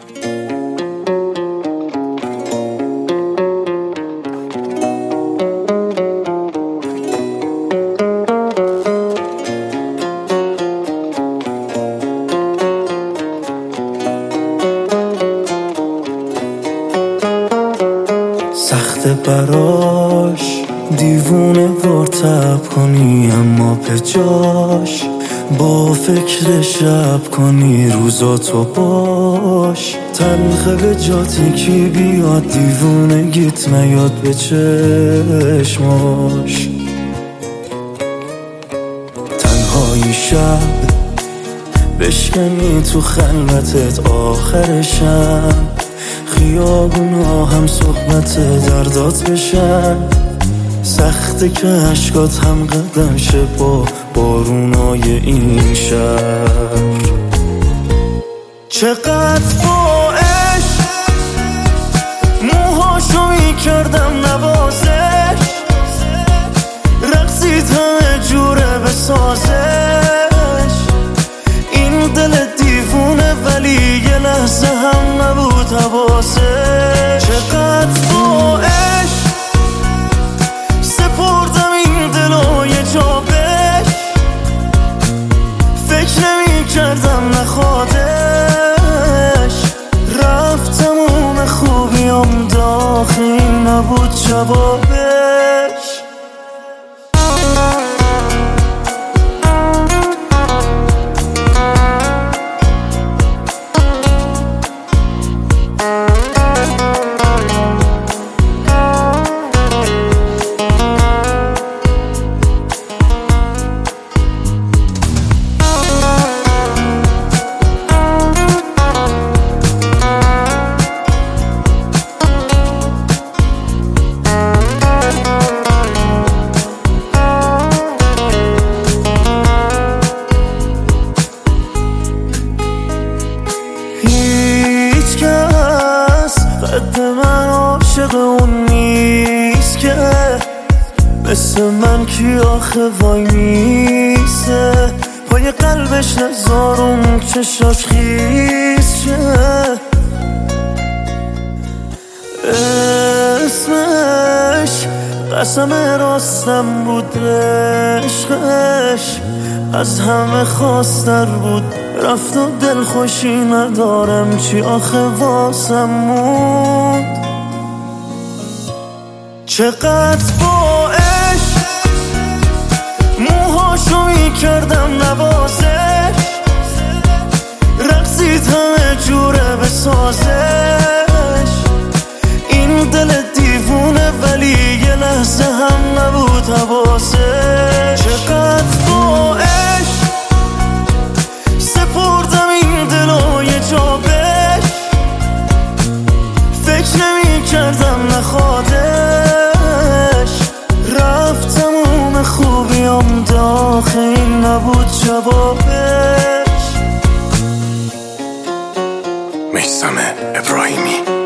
سخت براش دیوونه وار تب کنی، اما به جاش با فکر شب کنی. روزاتو باش تلخه به جاتی کی بیاد، دیوونه گیت نیاد به چشماش. تنهایی شب بشکنی تو خلوتت، آخر شب خیابونا هم صحبت دردات بشن. سخته که عشقات هم قدم شه با بارونای این شهر. چقدر با عشق موهاشو میکردم نوازش، رقصید همه جوره بسازش. این دل دیوونه ولی یه لحظه هم نبود حواسش. چقدر با عشق سپردم این دلو یه جا بهش، فکر نمی کردم نخوادش. رفت تموم خوبیام داخل نبود جوابش. هیچ کس قد من عاشق اون نیست که مثل من کی آخه وای میسته پای قلبش نزارم چشاش خیز شه. اسمش قسم راستم بود، عشقش از همه خواستر بود. رفت و دل خوشی ندارم، چی آخه واسم موند. چقدر با عشق موهاشو میکردم نوازش، رقصید همه جوره بسازش. این دل دیوونه ولی یه لحظه هم نبود حواسش. چقدر با عشق سپردم این دلو یه جا بهش، فکر نمی کردم نخوادش. رفت تموم خوبیام داخل نبود جوابش. میثم ابراهیمی.